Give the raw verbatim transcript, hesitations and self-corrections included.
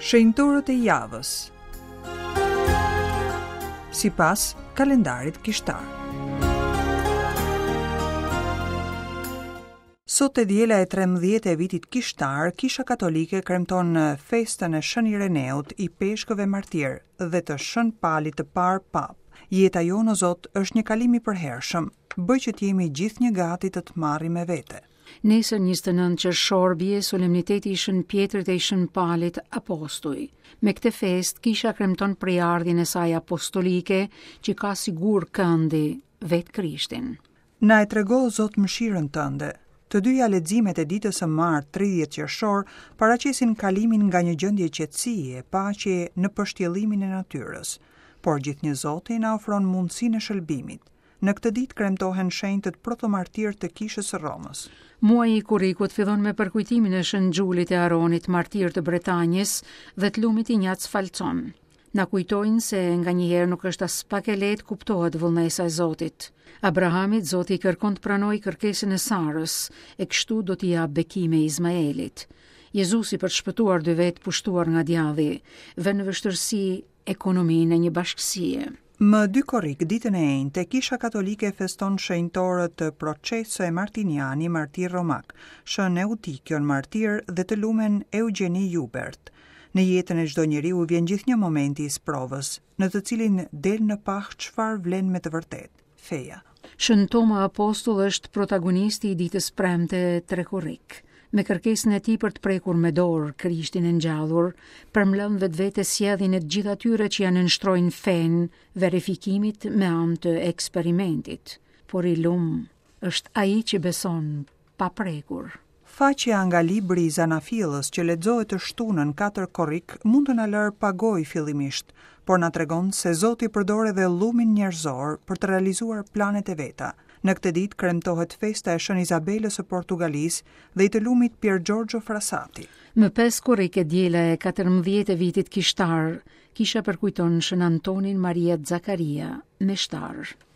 Shenjtorët e javës sipas kalendarit kishtar. Sot e diela e trembëdhjetë e vitit kishtar, Kisha Katolike kremton festën e Shën Ireneut i peshkëve martir dhe të Shën Palit të parë pap. Jeta jonë o Zot është një kalim i përhershëm, bëj që t'jemi gjithnjë gati të të marrim me vete. Nesër njëzet e nëntë qershor bie solemniteti i Shën Pjetrit e i Shën Palit Apostuj. Me këtë fest, Kisha kremton prejardhjen e saj apostolike që ka sigur këndi vetë Krishtin. Na e trego Zot mëshirën tënde. Të dyja leximet e ditës së martë tridhjetë qershor paraqesin kalimin nga një gjendje qetësie e paqe në përshtjellimin e natyrës, por gjithnjë Zoti na ofron mundësinë e shëlbimit. Në këtë ditë kremtohen shenjtët protomartir të Kishës së Romës. Muaji i Kurrikut fillon me përkujtimin e Shën Xhulit e Aronit, martir të Bretanjës, dhe të lumit i Njac Falcon. Na kujtojnë se nga njëherë nuk është as pak e lehtë kuptohet vullnesa e Zotit. Abrahamit Zoti i kërkon të pranojë kërkesën e Sarës, e kështu do t'i jap bekime Izmaelit. Jezusi për të shpëtuar dy vetë pushtuar nga djalli, vën në vështirësi ekonominë e një bashkësie. Më dy korrik, ditën e enjte, Kisha Katolike feston shenjtorët të Proceso e Martiniani, martir romak, Shën Eutikion, martir dhe të lumen Eugeni Jubert. Në jetën e çdo njeriu vjen gjithnjë momenti i sprovës, në të cilin del në pah çfarë vlen me të vërtetë, feja. Shën Toma Apostull është protagonisti i ditës premte tre korrik. Me kërkesën e tij për të prekur me dorë Krishtin e ngjallur, përmbledh vetvete sjelljen e të gjithë atyre që janë nënshtrojnë fen verifikimit me anë të eksperimentit. Por i lum është ai që beson pa prekur. Faqja nga libri i Zanafillës që lexohet të shtunën katër korrik mund të na lërë pagoj fillimisht, por na tregon se Zoti përdor edhe llumin njerëzor për të realizuar planet e veta. Në këtë ditë kremtohet festa e Shën Izabelës së Portugalisë dhe i të lumit Pier Giorgio Frassati. Më pesë korrik e diela e katërmbëdhjetë e vitit kishtar, Kisha përkujton Shën Antonin Maria Zakaria, meshtar.